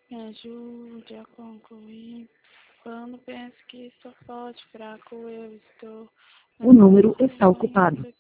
Me ajude a concluir. Quando penso que estou forte, fraco, eu estou. O número está ocupado.